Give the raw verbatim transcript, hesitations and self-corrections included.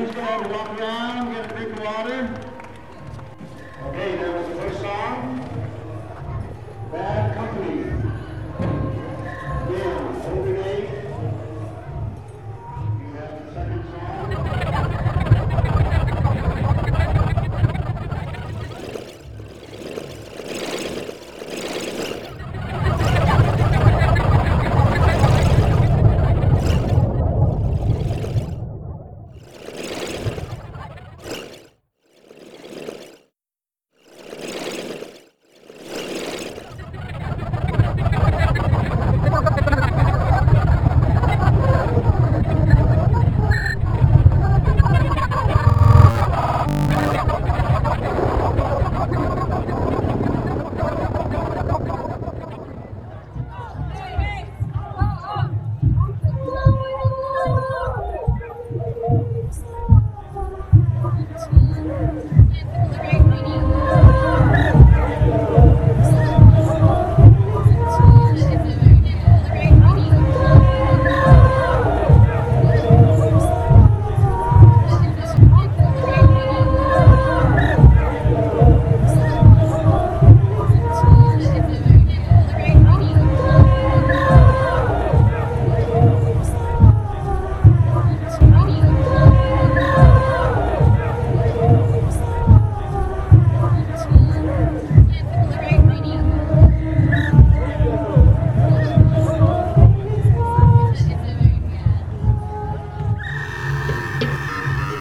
Everybody's going to have to walk around, get a drink of water. Okay, there was the first song. Bad Company.